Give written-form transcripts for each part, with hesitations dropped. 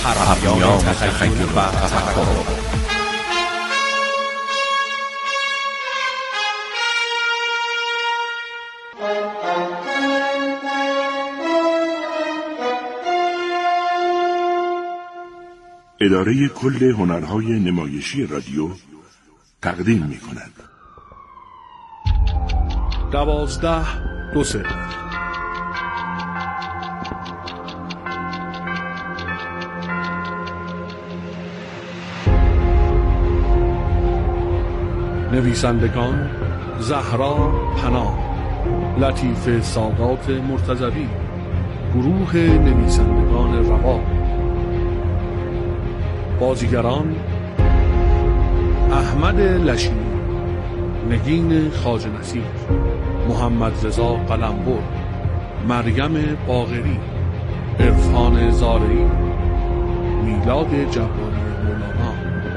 پرهیان تخیل و تفکر. اداره کل هنرهای نمایشی رادیو تقدیم می‌کند. 12-2 نویسندگان: زهرا پناه، لطیف سادات مرتضوی، گروه نویسندگان رباب. بازیگران: احمد لشی، نگین خواجه نصیر، محمد رضا قلمبر، مریم باقری، عرفان زارعی، میلاد جباری مولانا،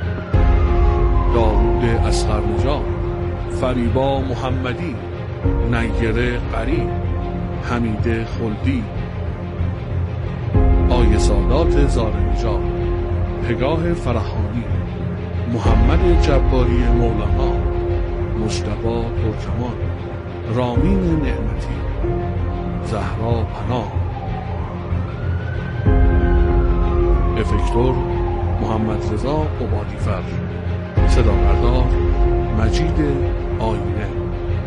داوود اصغرنژاد، فریبا محمدی، نیره قری، حمید خلدی، آیه سادات زارنژاد، پگاه فرهانی، محمد جباری مولانا، مجتبی ترکمان، رامین نعمتی، زهرا پناه. افکتور: محمد رضا عبادی‌فر. صداپرداز: مجید آینه.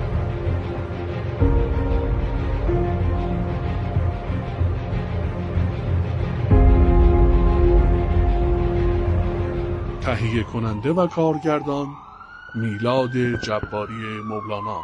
تهیه کننده و کارگردان: میلاد جباری مولانا.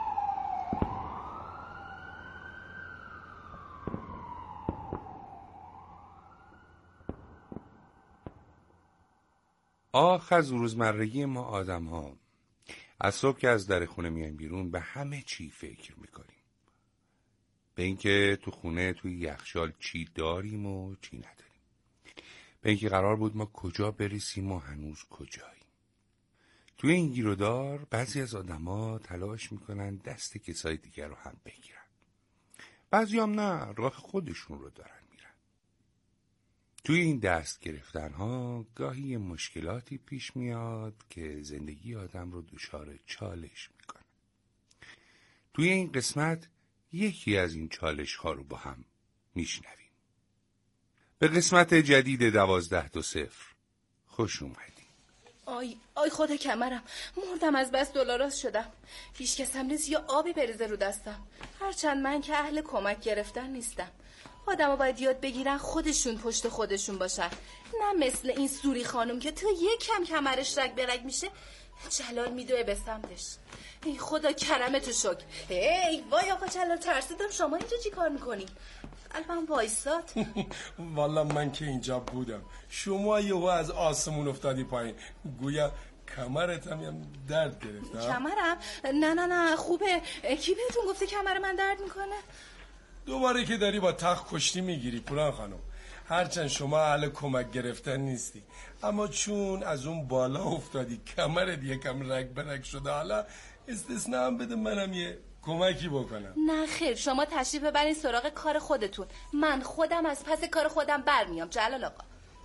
آخ از روزمرگی ما آدم ها. از صبح که از در خونه میایم بیرون به همه چی فکر میکنیم. به اینکه تو خونه توی یخچال چی داریم و چی نداریم. به اینکه قرار بود ما کجا برسیم و هنوز کجاییم. توی این گیرودار بعضی از آدما تلاش میکنن دست کسای دیگر رو هم بگیرن. بعضی هم نه، راه خودشون رو دارن میرن. توی این دست گرفتن ها گاهی مشکلاتی پیش میاد که زندگی آدم رو دچار چالش میکنه. توی این قسمت یکی از این چالش ها رو با هم میشنویم. به قسمت جدید 12-2 خوش اومدید. آی خدا کمرم، مردم از بس دلاراز شدم. هیچ کسم نیست یا آبی بریزه رو دستم. هرچند من که اهل کمک گرفتن نیستم. آدم‌ها باید یاد بگیرن خودشون پشت خودشون باشن، نه مثل این سوری خانم که تا یکم کمرش رگ به رگ میشه جلال میدوه به سمتش. ای خدا کرمتو شکر. ای وای آقا جلال، ترسیدم شما اینجا چی کار میکنین؟ قلبم وایساد. والا من که اینجا بودم، شما یهو از آسمون افتادی پایین، گویا کمرت هم درد گرفت. کمرم؟ نه خوبه. کی بهتون گفته کمر من درد میکنه؟ دوباره که داری با تخت کشتی میگیری پوران خانم. هرچند شما اهل کمک گرفتن نیستی، اما چون از اون بالا افتادی کمرت یکم رگ برگ شده، حالا استثناء هم بده منم یه کمکی بکنم. نه خیر، شما تشریف ببرین سراغ کار خودتون. من خودم از پس کار خودم برمیام. جلال آقا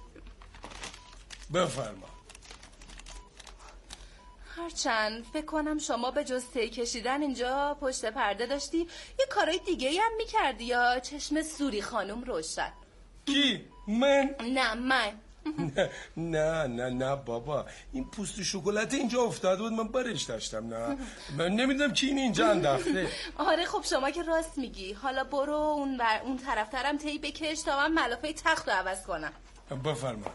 بفرما. هرچند فکر کنم شما به جز تی کشیدن اینجا پشت پرده داشتی یه کارهای دیگه هم میکردی یا چشم سوری خانم روشن؟ کی؟ من؟ نه من. نه بابا، این پوست شکلات اینجا افتاده بود، من برش داشتم. نه من نمیدونم کی اینجا انداخته. آره خب شما که راست میگی. حالا برو اون طرفترم تی بکش تا من ملافه تخت رو عوض کنم. بفرما.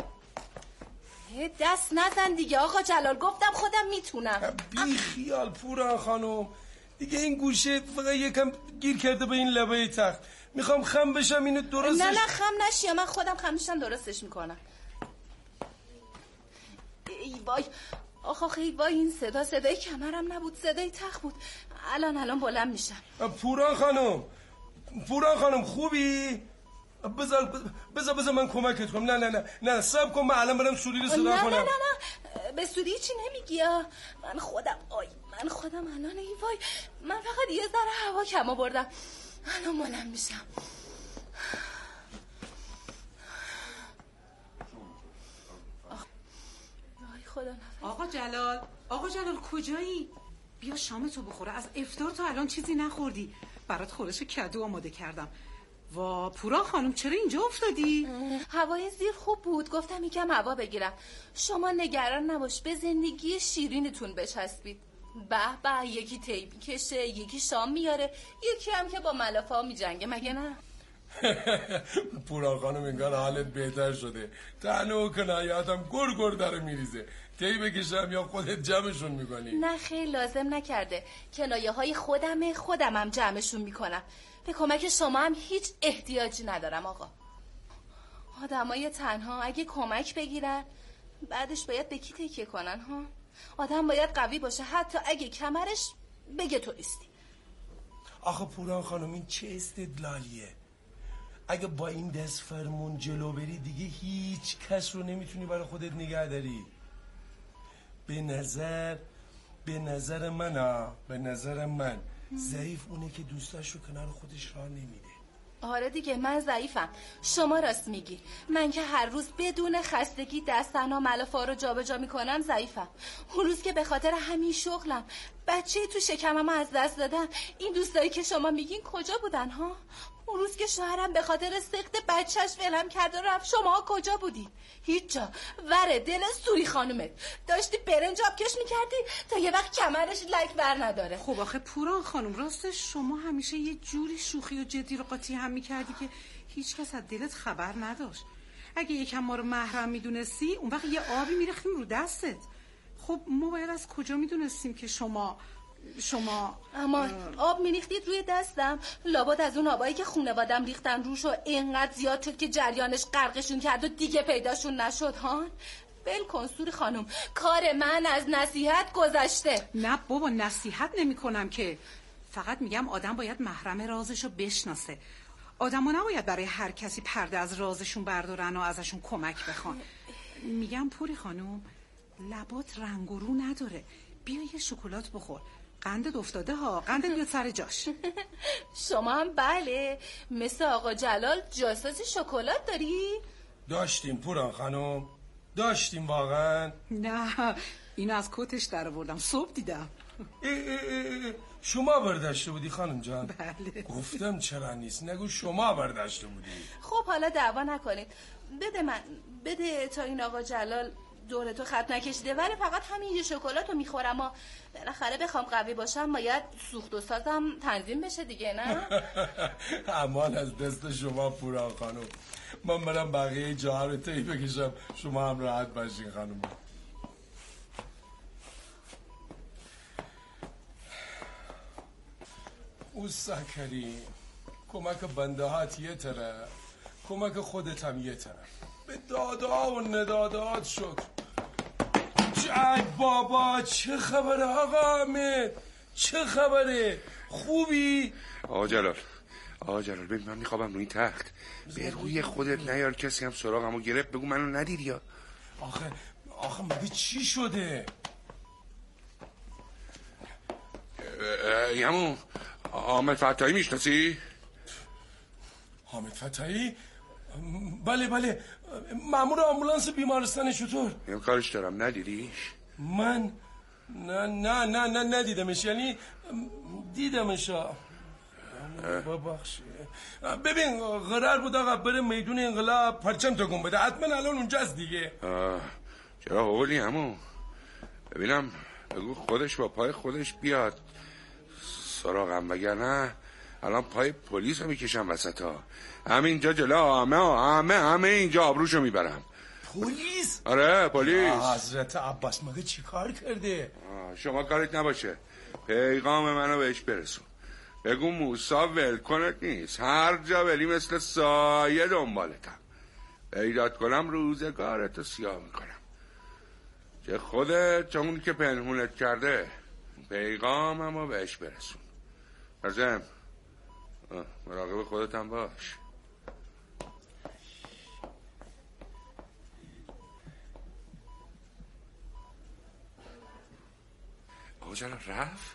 دست نزن دیگه آقا جلال، گفتم خودم میتونم. بی خیال پوران خانم، دیگه این گوشه فقط یکم گیر کرده به این لبه تخت. میخوام خم بشم اینو درستش. نه خم نشی، من خودم خم میشم درستش میکنم. ای وای آخ ای وای، این صدای کمرم نبود، صدای تخت بود. الان بلند میشم. پوران خانم خوبی؟ بذار من کمکت کنم. نه صبر کن، من الان برم سوری رو صدا کنم. نه به سوری چی نمیگی؟ من خودم الان ای وای، من فقط یه ذره هوا کم آوردم. الان بلند میشم. خدا نفس. آقا جلال کجایی؟ بیا شامتو بخوره. از افطار تا الان چیزی نخوردی. برات خورش کدو آماده کردم. وا پورا خانم چرا اینجا افتادی؟ هوای زیر خوب بود، گفتم یکم هوا بگیرم. شما نگران نباش، به زندگی شیرینتون بچسبید. به یکی تی میکشه، یکی شام میاره، یکی هم که با ملافه‌ها میجنگه، مگه نه؟ پورا خانم انگار حالت بهتر شده. تنه و کنایاتم گر داره میریزه. تی بکشم یا خودت جمعشون میکنی؟ نه خیلی لازم نکرده. کنایه های خودمم جمعشون میکنم. به کمک شما هم هیچ احتیاجی ندارم آقا. آدمای تنها اگه کمک بگیرن بعدش باید به کی تکیه کنن ها؟ آدم باید قوی باشه حتی اگه کمرش بگه تو ایستی. آخه پورا خانم این چه استدلالیه؟ اگه با این دست فرمون جلو بری دیگه هیچ کس رو نمیتونی برای خودت نگه داری. به نظر من ضعیف اونه که دوستاش رو کنار خودش راه نمیده. آره دیگه من ضعیفم. شما راست میگی. من که هر روز بدون خستگی دستنا ملافه‌ها رو جابجا میکنم ضعیفم. اون روز که به خاطر همین شغلم بچه تو شکمم از دست دادم، این دوستایی که شما میگین کجا بودن ها؟ اون روز که شوهرم به خاطر سقط بچهش ولم کرد و رفت، شما کجا بودین؟ هیچ جا. وره دل سوری خانومت داشتی برنج آبکش میکردی تا یه وقت کمرش لک بر نداره. خب آخه پورا خانم راستش شما همیشه یه جوری شوخی و جدی رو قاطی هم میکردی که هیچ کس از دلت خبر نداشت. اگه یکم ما رو محرم میدونستی اون وقت یه آبی میرختیم رو دستت. خب ما باید از کجا میدونستیم که شما اما آب میریختید روی دستم؟ لابد از اون آبایی که خونوادم ریختن روش و اینقدر زیاد شد که جریانش غرقشون کرد و دیگه پیداشون نشد ها؟ بل کن سوری خانم، کار من از نصیحت گذشته. نه بابا نصیحت نمی کنم که، فقط میگم آدم باید محرم رازشو بشناسه. آدمو نباید برای هر کسی پرده از رازشون بردارن و ازشون کمک بخوان. میگم پوری خانم لبات رنگ و رو نداره، بیا یه شکلات بخور. قندت افتاده ها، قندت بیاد سر جاش. شما هم بله مثل آقا جلال جاسوس شکلات داری؟ داشتیم پورا خانم، داشتیم واقعا. نه اینو از کتش در آوردم، صبح دیدم. شما برداشته بودی خانم جان؟ بله. گفتم چرا نیست، نگو شما برداشته بودی. خب حالا دعوا نکنید، بده تا این آقا جلال دور تو خط نکشیده، ولی فقط همین یه شکلات رو میخورم و بالاخره بخوام قوی باشم باید سوخت و سازم تنظیم بشه دیگه، نه؟ امان از دست شما پورا خانم. من برم بقیه جاها رو تی بکشم، شما هم راحت باشین خانم. اوستا کریم، کمک بنده هات یه طرف، کمک خودت هم یه طرف. به دادا و ندادات شکر. ای بابا چه خبره آقا حمید؟ چه خبره؟ خوبی؟ آقا جلال ببین من میخوابم روی تخت. به روی خودت نیار کسی هم سراغمو گرفت بگو منو ندیدی یا؟ آخه مگه چی شده؟ یمو حامد فتحی میشناسی؟ حامد فتحی؟ بله مأمور آمبولانس بیمارستان شطور. این کارش دارم، ندیدیش؟ من نه ندیدمش، یعنی دیدمش. ببخشید ببین قرار بود آقا بره میدون انقلاب پرچم تکون بده، حتما الان اونجاست دیگه. چرا حوالی همون ببینم بگو خودش با پای خودش بیاد سراغم، وگرنه الان پای پلیس رو میکشم وسط ها. همینجا جلو همه اینجا آبروشو میبرم. پلیس؟ آره پلیس. حضرت عباس مگه چی کار کرده؟ شما کارت نباشه، پیغام منو بهش برسون. بگو موسا ولکنت نیست، هر جا بری مثل سایه دنبالتم. پیدات کنم روزگارتو سیاه میکنم. چه خودت چه اون که پنهونت کرده. پیغاممو بهش برسون. عزم مراقب خودت هم باش. آقا جلال رفت؟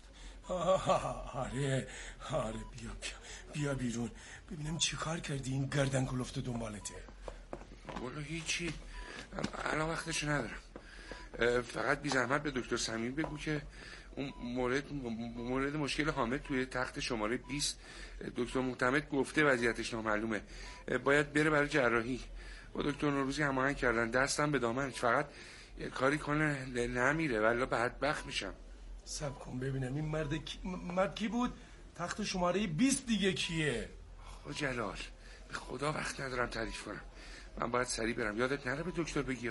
آره بیا بیرون ببینم چی کار کردی این گردن کلفت دنبالته. بولو هیچی، الان وقتشو ندارم. فقط بی زحمت به دکتر صمیم بگو که اون مورد مشکل حامد توی تخت شماره 20 دکتر معتمد گفته وضعیتش نامعلومه، باید بره برای جراحی. با دکتر نوروزی هماهنگ کردن، دستم به دامنش، فقط یه کاری کنه نمیره والله بدبخت میشم. صبر کن ببینم این مرد کی بود؟ تخت شماره 20 دیگه کیه؟ آقا جلال به خدا وقت ندارم تعریف کنم، من باید سریع برم، یادت نره به دکتر بگی.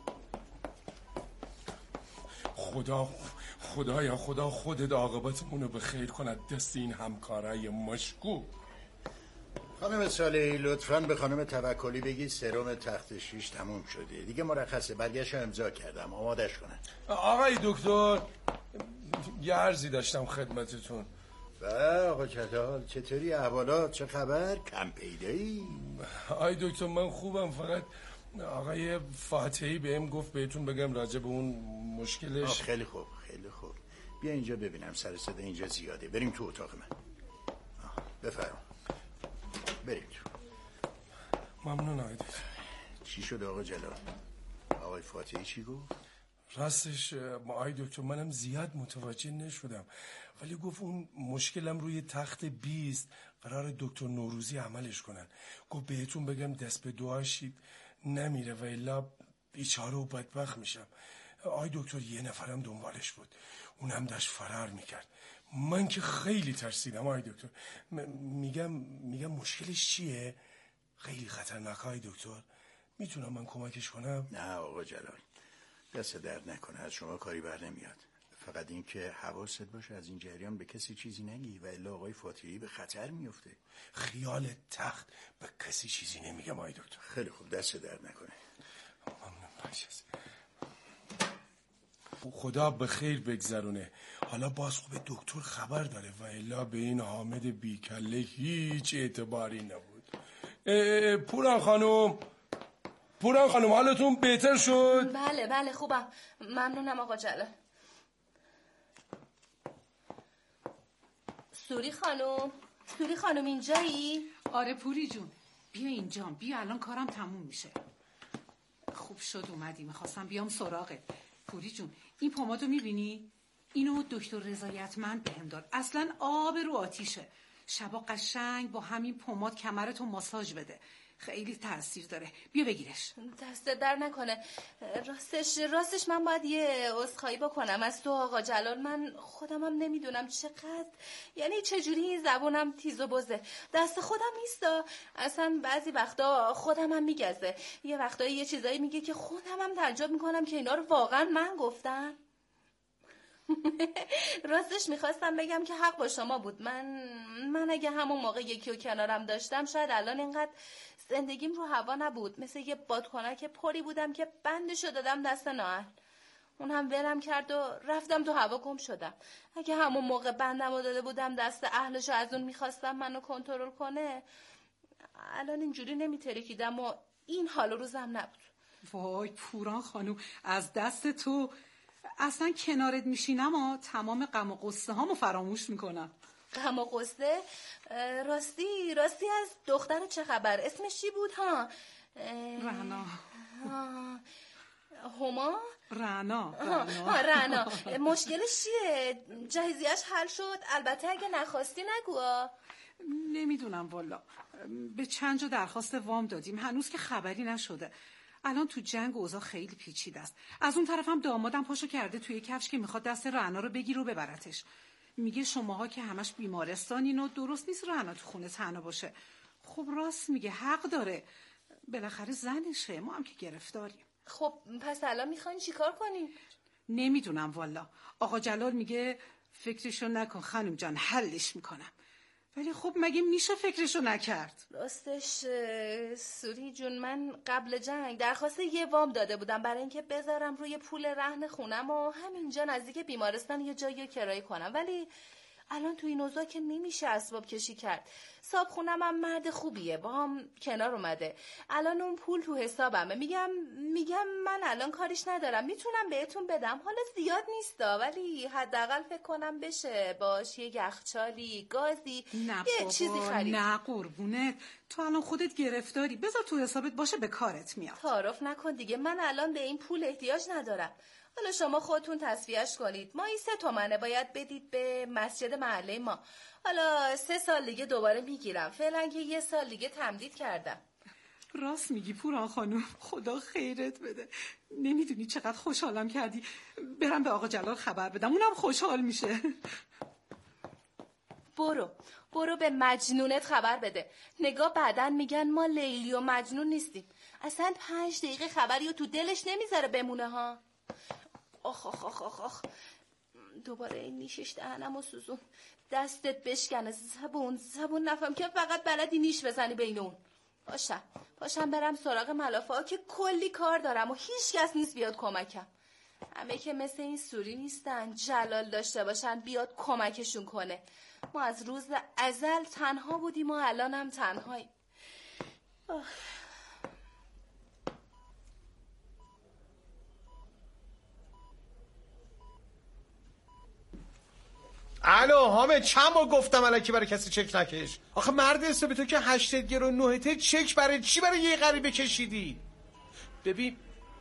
خدایا خودت عاقبتمونو به خیر کند دست این همکارای مشکوک. خانم صالحی لطفاً به خانم توکلی بگی سرم تخت 6 تموم شده دیگه، مرخصه، برگشتم امضا کردم، آمادش کنن. آقای دکتر یه عرضی داشتم خدمتتون. آقا جلال چطوری، احوالات چه خبر، کم پیدایی؟ آقای دکتر من خوبم، فقط آقای فاتحی بهم گفت بهتون بگم راجع به اون مشکلش. خیلی خوب بیا اینجا ببینم، سر صدا اینجا زیاده، بریم تو اتاق من. بفرم بریم تو. ممنون آقای دکتر. چی شد آقا جلال؟ آقای فاتحی چی گفت؟ راستش آقای دکتر منم زیاد متوجه نشدم، ولی گفت اون مشکلم روی تخت 20 قرار دکتر نوروزی عملش کنن. گفت بهتون بگم دست به دعاشید نمیره و الا بیچاره و بدبخت میشم. آقای دکتر یه نفرم دنبالش بود، اونم داشت فرار میکرد. من که خیلی ترسیدم آقای دکتر. میگم مشکلش چیه؟ خیلی خطرناک آقای دکتر، میتونم من کمکش کنم؟ نه آقا جلال دست درد نکنه، از شما کاری بر نمیاد، فقط این که حواست باشه از این جریان به کسی چیزی نگی و الا آقای فاتحی به خطر میفته. خیال تخت به کسی چیزی نمیگم آقای دکتر. خیلی خوب دست درد نکنه. ممنون باشید. خدا به خیر بگذرونه. حالا باز خوب دکتر خبر داره و الا به این حامد بیکله هیچ اعتباری نبود. پوران خانم حالتون بهتر شد؟ بله خوبم، ممنونم آقا جلال. سوری خانم اینجایی؟ آره پوری جون بیا اینجام، بیا الان کارم تموم میشه. خوب شد اومدی، میخواستم بیام سراغت. پوری جون این پمادو میبینی؟ اینو دکتر رضایتمند بهم داد، اصلا آب رو آتیشه. شبا قشنگ با همین پماد کمرتو ماساژ بده، خیلی تاثیر داره. بیا بگیرش. دست در نکنه. راستش من باید یه عذرخواهی بکنم از تو آقا جلال. من خودمم نمیدونم چقدر، یعنی چجوری این زبونم تیز و بزه. دست خودم نیستا، اصلا بعضی وقتا خودمم میگزه، یه وقتایی یه چیزایی میگه که خودمم تعجب میکنم که اینا رو واقعا من گفتم. راستش میخواستم بگم که حق با شما بود. من اگه همون موقع یکی رو کنارم داشتم شاید الان اینقدر زندگیم رو هوا نبود. مثل یه بادکنک پری بودم که بندشو دادم دست نااهل، اون هم ولم کرد و رفتم تو هوا گم شدم. اگه همون موقع بندم رو داده بودم دست اهلشو از اون میخواستم منو کنترل کنه، الان اینجوری نمیترکیدم و این حال و روزم نبود. وای پوران خانوم از دست تو اصلا کنارت میشینم و تمام غم و غصه هامو فراموش میکنم. غم و غصه؟ راستی از دختر چه خبر؟ اسمش چی بود ها؟ رعنا. هما؟ رعنا. مشکلش چیه؟ جهیزیه‌اش حل شد؟ البته اگه نخواستی نگو. نمیدونم والا، به چند جا درخواست وام دادیم، هنوز که خبری نشده. الان تو جنگ اوضاع خیلی پیچیده است. از اون طرف هم دامادم پاشو کرده توی کفش که میخواد دست رعنا رو بگیره و ببرتش. میگه شماها که همش بیمارستانین و درست نیست رعنا تو خونه تنها باشه. خب راست میگه، حق داره، بالاخره زنشه، ما هم که گرفتاریم. خب پس الان میخواین چیکار کنیم؟ نمیدونم والا. آقا جلال میگه فکرشو نکن خانم جان، حلش میکنم. ولی خب مگه میشه فکرشو نکرد؟ راستش سوری جون من قبل جنگ درخواست یه وام داده بودم برای اینکه بذارم روی پول رهن خونم و همینجا نزدیک بیمارستان یه جایی کرایه کنم، ولی الان تو این اوضاع که نمیشه اسباب کشی کرد. صابخونم هم مرد خوبیه، با هم کنار اومده. الان اون پول تو حسابمه. میگم من الان کاریش ندارم، میتونم بهتون بدم. حالا زیاد نیستا، ولی حداقل فکر کنم بشه باش یه یخچالی، گازی، یه چیزی خرید. نه قربونت، تو الان خودت گرفتاری، بذار تو حسابت باشه، به کارت میاد. تعارف نکن دیگه، من الان به این پول احتیاج ندارم. حالا شما خودتون تصفیهش کنید. ماهی 3 تومنه باید بدید به مسجد محله ما. حالا 3 سال دیگه دوباره میگیرم، فعلا که 1 سال دیگه تمدید کردم. راست میگی پوران خانم، خدا خیرت بده. نمیدونی چقدر خوشحالم کردی. برم به آقا جلال خبر بدم، اونم خوشحال میشه. برو به مجنونت خبر بده. نگاه بعدن میگن ما لیلی و مجنون نیستیم. اصلا 5 دقیقه خبری رو تو دلش نمیذاره بمونه ها. آخ دوباره این نیشش دهنم و سوزون. دستت بشکنه. زبون نفهم که فقط بلدی نیش بزنی بین اون. باشم برم سراغ ملافه ها که کلی کار دارم و هیچ کس نیست بیاد کمکم. همه که مثل این سوری نیستن جلال داشته باشن بیاد کمکشون کنه. ما از روز ازل تنها بودیم و الان هم تنهاییم. الو حامد، چند بار گفتم الکی برای کسی چک نکش. آخه مرد حسابی تو که 80 گرو 9 چک برای چی برای یه غریبه کشیدی؟ ببین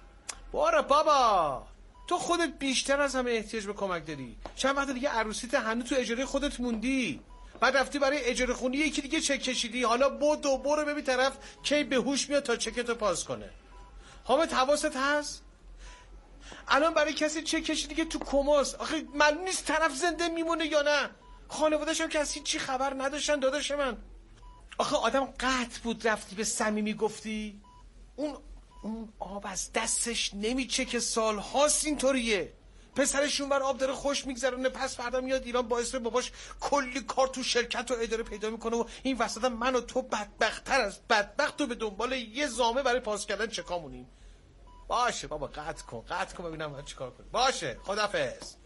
بابا تو خودت بیشتر از همه احتیاج به کمک داری. چند وقت دیگه عروسیت هنوز تو اجاره خودت موندی، بعد رفتی برای اجاره خونی یکی دیگه چک کشیدی. حالا برو ببین طرف کی به هوش میاد تا چکتو پاس کنه. حامد حواست هست؟ الان برای کسی چک کشیدی که تو کماست. آخه معلوم نیست طرف زنده میمونه یا نه. خانواده‌اش هم کسی چی خبر نداشتن داداش من. آخه آدم قطع بود رفتی به صمیمی گفتی. اون آب از دستش نمیچه که سال هاست اینطوریه. پسرشون بر آب داره خوش میگذرونه، پس فردا میاد ایران باعث باباش کلی کار تو شرکت و اداره پیدا میکنه و این وسط من و تو بدبخت‌تر از بدبخت و به دنبال یه زامه برای پاس کردن چکامونیم. باشه بابا قطع کن ببینم باید چیکار کنیم. باشه خدافظ.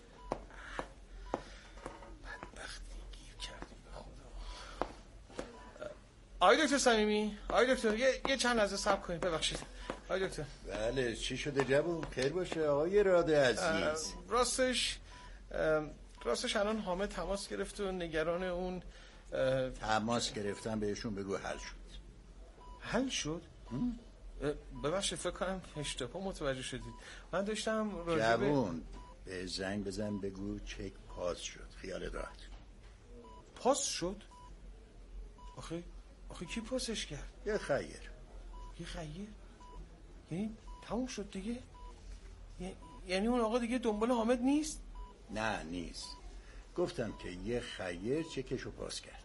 بدبختی گیر کردیم به خدا. آقای دکتر صمیمی، آقای دکتر یه چند لحظه صبر کنید. ببخشید آقای دکتر. بله چی شده جوون؟ خیر باشه آقای راده عزیز. راستش الان حامد تماس گرفت و نگران اون تماس گرفتن بهشون بگو حل شد؟ ببخشید فکر کنم اشتباه متوجه شدید. من داشتم جوون به زنگ بزن بگو چک پاس شد. خیال راحت. پاس شد؟ آخه کی پاسش کرد؟ یه خیر؟ یعنی تموم شد دیگه؟ یعنی اون آقا دیگه دنبال حامد نیست؟ نه نیست. گفتم که یه خیر چکشو پاس کرد.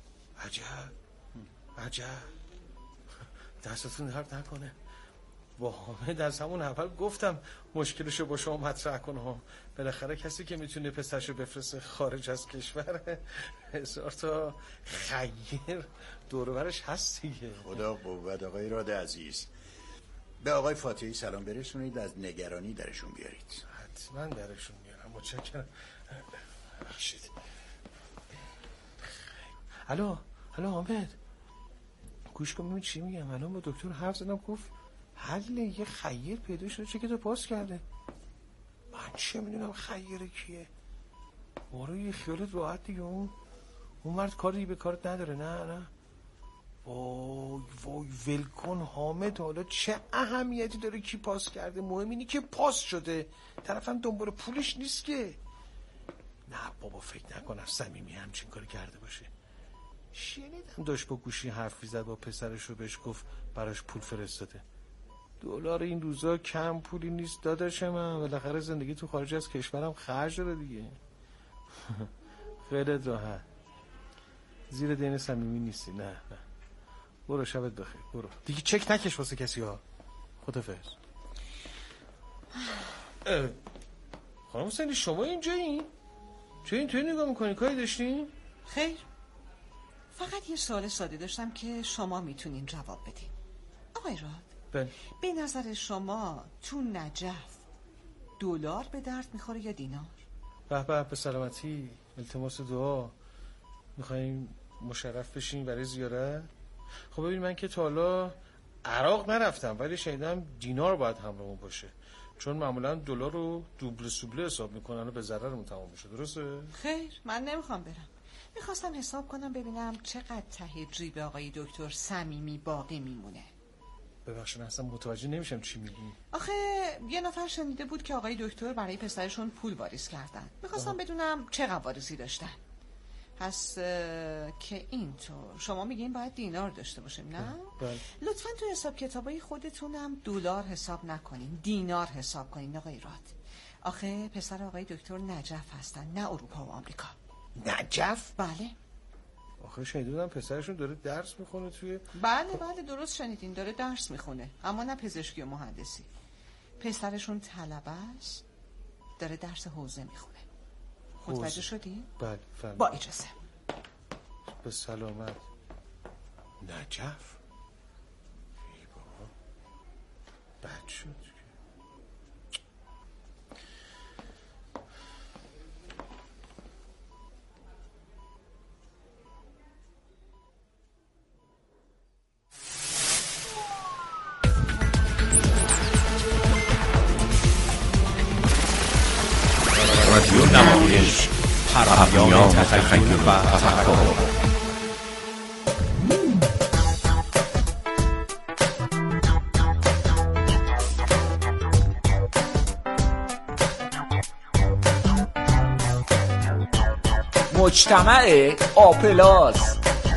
عجب دستتون درد نکنه. با حامد از همون اول گفتم مشکلشو با شما مطرح کنه. بالاخره کسی که میتونه پسرشو بفرسته خارج از کشور 1000 تا خیر دور و برش هست دیگه. خدا قوت آقای راده عزیز. به آقای فاتحی سلام برسونید، از نگرانی درشون بیارید. حتما درشون میارم. متشکرم. بخشید. الو حامد گوش کن ببین چی میگم. الان با دکتر حرف زدم، گفت حل یه خیر پیدا شده چکتو پاس کرده. من چه میدونم خیره کیه. برو یه خیالت راحت دیگه. اون مرد کاری به کارت نداره. نه وای ولکن حامد. حالا چه اهمیتی داره کی پاس کرده؟ مهم اینه که پاس شده. طرفم دنبال پولش نیست که. نه بابا فکر نکنم صمیمی همچین کاری کرده باشه. شنیدم داشت با گوشی حرف می‌زد با پسرش رو، بهش گفت براش پول فرستاده. دلار این روزا کم پولی نیست داداش من. بالاخره زندگی تو خارج از کشورم خرج داره دیگه. خیلی راحت زیر دین صمیمی نیستی. نه برو شبت بخیر. برو دیگه چک نکش واسه کسی ها. خدافظ. خانم حسینی شما اینجایی؟ چه اینطوری نگاه میکنی؟ کاری داشتین؟ خیر، فقط یه سوال ساده داشتم که شما میتونین جواب بدین. آقای راد، به نظر شما تو نجف دلار به درد میخوره یا دینار؟ به به سلامتی. التماس دعا. میخواییم مشرف بشین برای زیارت. خب ببین من که تا حالا عراق نرفتم، ولی شنیدم دینار باید همراهمون باشه، چون معمولا دلار رو دوبله سوبله حساب میکنن و به ضررمون تمام میشه. درسته؟ خیر، من نمیخوام برم. میخواستم حساب کنم ببینم چقدر ته جیب آقای دکتر صمیمی باقی میمونه. ببخشید اصلا متوجه نمیشم چی میگی. آخه یه نفر شنیده بود که آقای دکتر برای پسرشون پول واریز کردن. میخواستم بدونم چقدر واریزی داشتن. پس که اینطور شما میگین باید دینار داشته باشیم، نه؟ بله. لطفاً تو حساب کتابای خودتونم دلار حساب نکنین، دینار حساب کنین آقای راد. آخه پسر آقای دکتر نجف هستن، نه اروپا و آمریکا. نجف؟ بله. آخه شنیدم پسرشون داره درس میخونه توی... بله درست شنیدین، داره درس میخونه، اما نه پزشکی و مهندسی. پسرشون طلبه است، داره درس حوزه میخونه. متوجه شدی؟ بله فهمیدم. با اجازه. به سلامت. نجف؟ ای بابا بد شد. رادیو نمایش، پیام تخیل و تفکر. مجتمع آپلاس.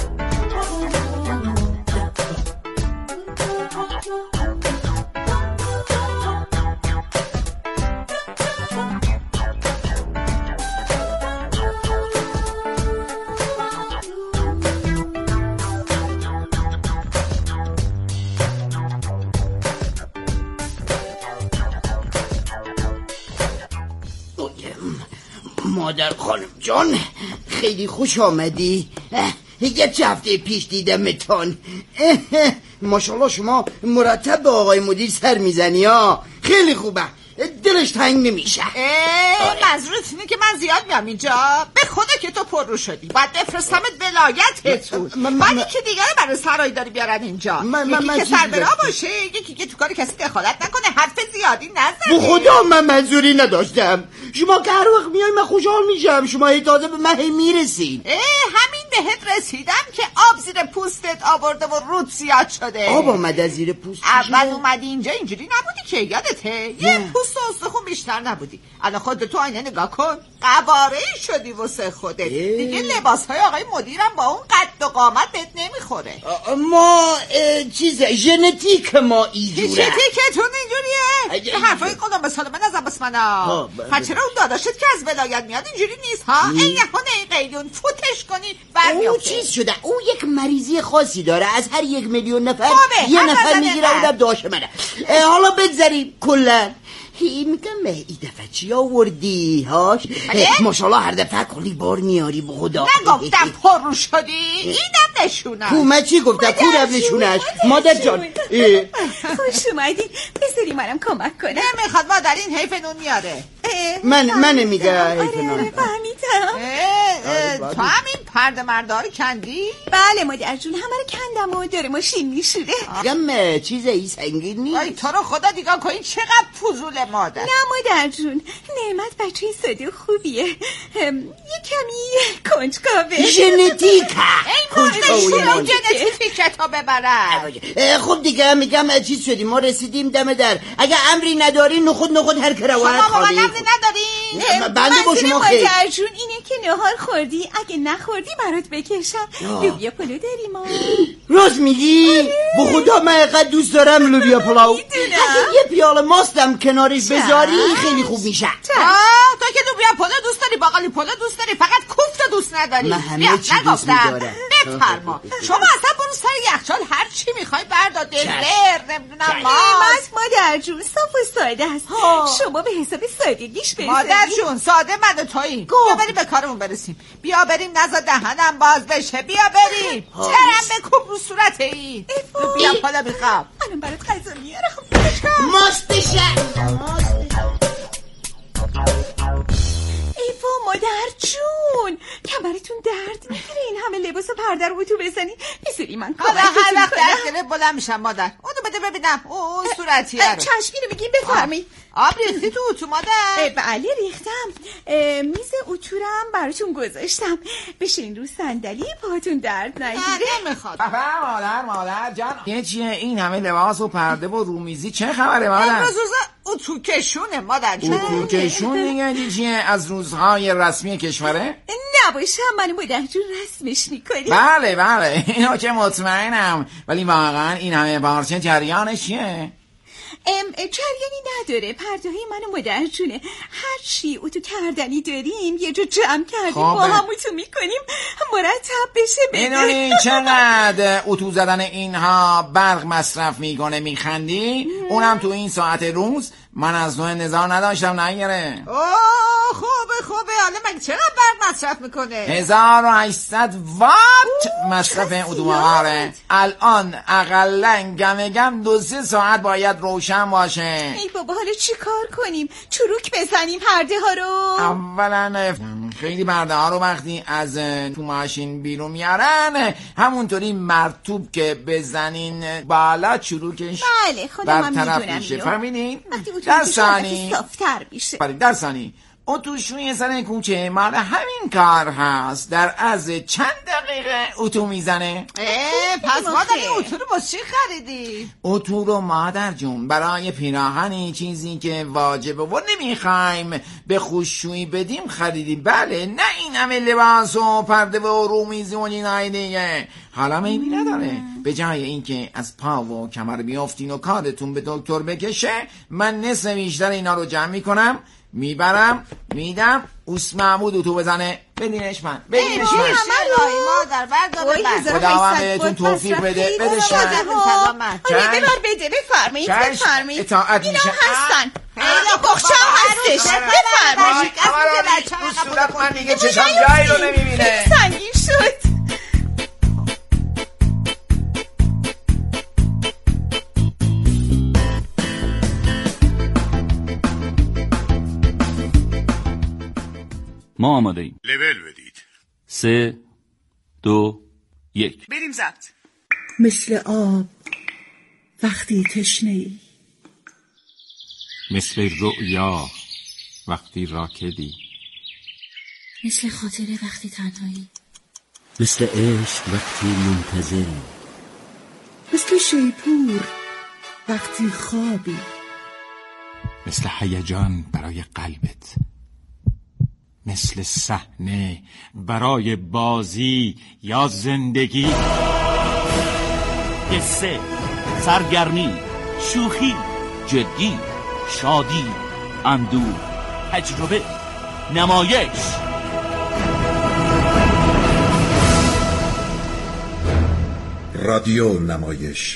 مادر خانم جان خیلی خوش آمدی. یه هفته پیش دیدمتان. ماشاءالله شما مرتب به آقای مدیر سر میزنی ها. خیلی خوبه، دلش تنگ نمیشه. منظورت اینه که من زیاد میام اینجا؟ به خدا که تو پر رو شدی، باید بفرستمت ولایتتون. بعدی که دیگه برای سرایی داری بیارن اینجا. یکی که سربرا باشه، یکی که تو کار کسی دخالت نکنه، حرف زیادی نزنه. به خدا من منظوری نداشتم. شما که هر وقت میای من خوشحال میشم. شما هی تازه به من میرسین. همین بهت رسیدم که آب زیر پوستت آورده و رود زیاد شده. آب آمده زیر پوست؟ اول اومدی اینجا اینجوری نبودی که، یادته؟ یه پوست و استخون بیشتر نبودی. الان خودت تو آینه نگاه کن، قواره‌ای شدی واسه خودت. دیگه لباسهای آقای مدیرم با اون قد و قامت بهت نمیخوره. ما ژنتیک ما اینجوره. ژنتیکتون اینجوریه؟ به حرفای خودم به سال من نزن بس منا. چرا اون داداشت که از ولایت میاد اینجوری نیست ها؟ این نهونه قیلون فوتش کنی برمیافته. اون چیز شده، اون یک مریضی خاصی داره، از هر 1 میلیون نفر یه نفر میگیره. اونم داشت منه. حالا بگذاریم کلن. میگم این دفعه چی آوردی هاش؟ ماشاءالله هر دفعه کلی بار میاری به خدا. نگفتم پر رو شدی؟ اینم نشونم. کومه چی گفتم؟ کورم نشونش. مادر جان خوش اومدین، بذاری منم کمک کنم. نمیخواد مادر، این حیف نون میاره. من نمیگه حیف نون. آره فهمیدم. تو همین پرده مردار کندی؟ بله مادر جون، همه رو کندم و داره ماشین میشوره. میگم چیز ای سنگین نیست. ای تو رو خدا دیگه کنی چقدر فضول مادر. نه مادر جون، نعمت بچه ساده خوبیه، یه کمی کنجکاوه. ژنتیکه. ای مادر ژنتیکتو ببرن. خب دیگه میگم چیز شدیم، ما رسیدیم دم در. اگه امری نداری نخود هر که روایت خواهی. شما نداری؟ بنده با شما خیلی. مادر جون اینه که نهار خوردی، اگه نخوردی برات بکشم. لوبیا پلو داری ما؟ راست میگی؟ به خدا من اینقدر دوست دارم لوبیا پلاو. اگه یه پیاله ماستم کنارش بذاری خیلی خوب میشه. تو که لوبیا پلو دوست داری، باقالی پلو دوست داری، فقط کوفت دوست نداری. من همه چی دوست میدارم. بفرما. شما اصلا برو سر یخچال هر چی میخوای بردار. دلر نمیدونم مادر جون صاف و ساده است. شما به حساب سادگیش برسید. مادر جون ساده من و تویی. بیا بریم به کارمون برسیم. بیا بریم نزا دهنم باز بشه. بیا بریم. چرم بکوب رو صورت این. بیا پالا میخوام. الان برات غذا میارم. ماست بشه. ایوا مادر جون، کمرتون درد میگیره این همه لباس و پرده بلند میشم مادر. اونو بده ببینم اون صورتیه رو. چشمی رو بگیم بفرمایید. آب ریختی تو اتو مادر؟ بله ریختم. میز اتورم براتون گذاشتم. بشین رو صندلی پاتون درد نگیره. نمیخواد. مادر جان یه چیه این همه لباس و پرده و رومیزی چه خبره مادر؟ امروز روز اتو کشونه مادر جان. اتو کشون دیگه چیه از روزهای رسمی کشوره؟ نباشم من مادر جون رسمش میکنی. بله اینو که مطمئنم، ولی واقعا این همه پارچه جریانش چیه؟ جریانی نداره. پرده های من و مادر جونه. هر چی اتو کردنی داریم یه جا جمع کردیم با هم اتو میکنیم مرتب بشه بده. میدونی چقدر اتو زدن اینها برق مصرف میکنه میخندی؟ اونم تو این ساعت روز. من از نوع نظام نداشتم نگیره. خوبه حالا مگه چقدر برق مصرف میکنه؟ 1800 وات مصرف اتومبیله. الان اقلن گم 2-3 ساعت باید روشن باشه. ای بابا حالا چی کار کنیم؟ چروک بزنیم پرده ها رو؟ اولا خیلی پرده ها رو وقتی از تو ماشین بیرون میارن همونطوری مرطوب که بزنین بالا چروکش بله خودم هم میدونم اینو. فهمیدین؟ در ثانی صافتر میشه. در ثانی اتوشوی سر کوچه مال همین کار هست. در از چند دقیقه اتو میزنه. پس مادر این اتو رو با چی خریدی؟ اتو رو مادر جون برای پیراهنی چیزی که واجبه و نمیخوایم به خوششویی بدیم خریدیم. بله نه این همه لباس و پرده و رومیزی و اینای دیگه. حالا میبی نداره. به جای اینکه از پا و کمر بیافتین و کارتون به دکتر بکشه من نصف بیشتر اینا رو جمع میکنم میبرم میدم اوس محمود اتو بزنه. بدینش من مادر برداره خداوند بهتون توفیق بده. بدش من بده بفرمایید اطاعت میشه. هستن بخشم هستش بفرمایید. رو صورت من دیگه چشم جایی رو نمیبینه. سنگین شد. ما آماده ایم. لول بدید. 3 2 1 بریم ضبط. مثل آب وقتی تشنه‌ای، مثل رؤیا وقتی راکدی، مثل خاطره وقتی تنهایی، مثل عشق وقتی منتظری، مثل شیپور وقتی خوابی، مثل هیجان برای قلبت، مثل صحنه برای بازی یا زندگی. قصه، سرگرمی، شوخی، جدی، شادی، اندوه، تجربه، نمایش. رادیو نمایش.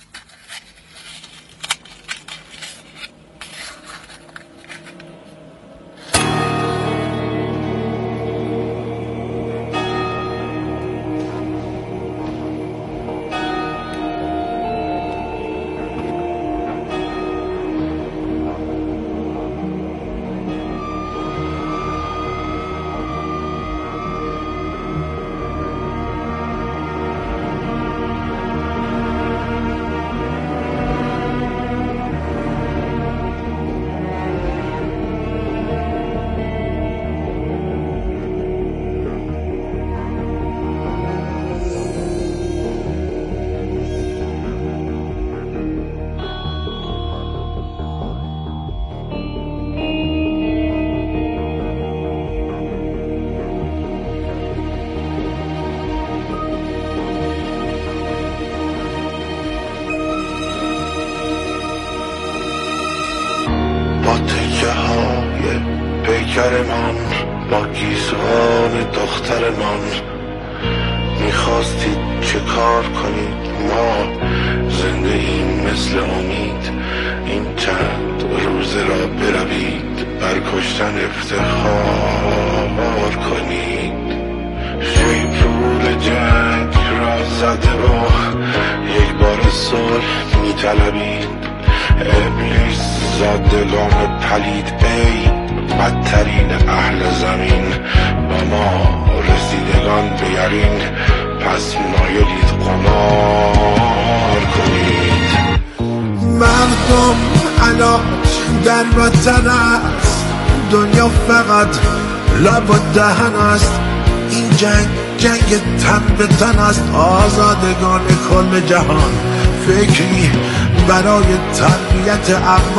پیکرمان با گیسوان دخترمان میخواستید چه کار کنید؟ ما زنده ایم مثل امید. این چند روزه را بروید بر کشتن افتخار کنید. شیپور جنگ را زده و یک بار صلح میطلبید. ابلیس زادگان پلید ای بدترین اهل زمین، با ما رسیدگان بیارین، پس مایلید قمار کنید. مردم علاج در وطن است، دنیا فقط لب و دهن است. این جنگ تن به تن است. آزادگان کل جهان فکری برای تربیت